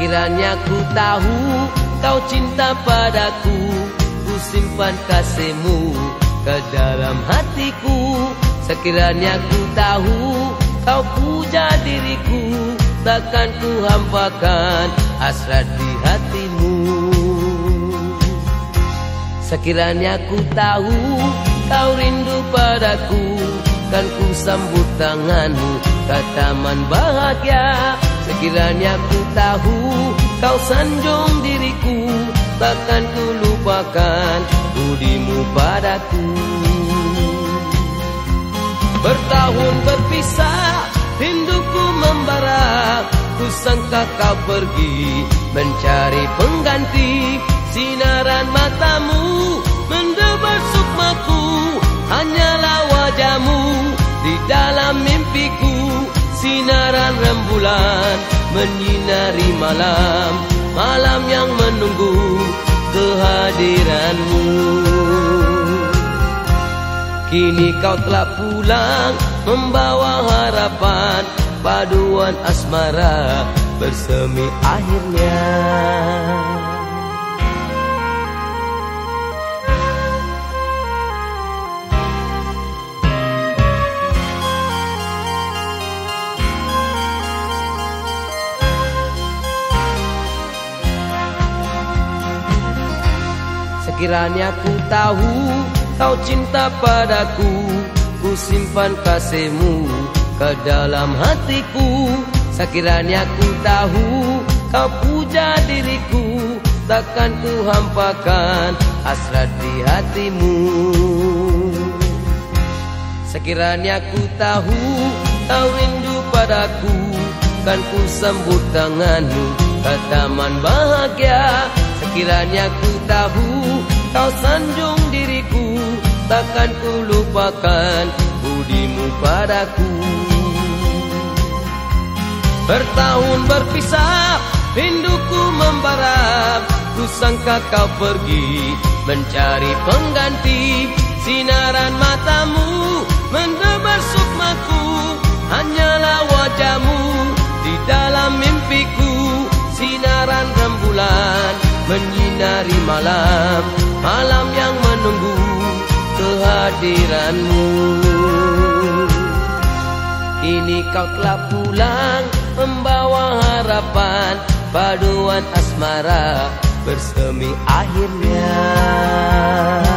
Sekiranya ku tahu kau cinta padaku, ku simpan kasihmu ke dalam hatiku. Sekiranya ku tahu kau puja diriku, takkan ku hampakan hasrat di hatimu. Sekiranya ku tahu kau rindu padaku, kan ku sambut tanganmu ke taman bahagia. Sekiranya ku tahu kau sanjung diriku, takkan ku lupakan budimu padaku. Bertahun berpisah, rinduku membara, ku sangka kau pergi mencari pengganti. Sinaran matamu mendebar sukmaku, hanyalah wajahmu di dalam mimpiku. Sinaran rembulan menyinari malam, malam yang menunggu kehadiranmu. Kini kau telah pulang membawa harapan, paduan asmara bersemi akhirnya. Sekiranya ku tahu kau cinta padaku, ku simpan kasihmu ke dalam hatiku. Sekiranya ku tahu kau puja diriku, takkan ku hampakan hasrat di hatimu. Sekiranya ku tahu kau rindu padaku, kan ku sambut tanganmu ke taman bahagia. Sekiranya ku tahu kau sanjung diriku, takkan ku lupakan budimu padaku. Bertahun berpisah, rinduku membara, ku sangka kau pergi mencari pengganti. Sinaran matamu mendebar sukmaku, hanyalah wajahmu di dalam mimpiku. Sinaran rembulan menyinari malam, malam yang menunggu kehadiranmu. Kini kau telah pulang membawa harapan, paduan asmara bersemi akhirnya.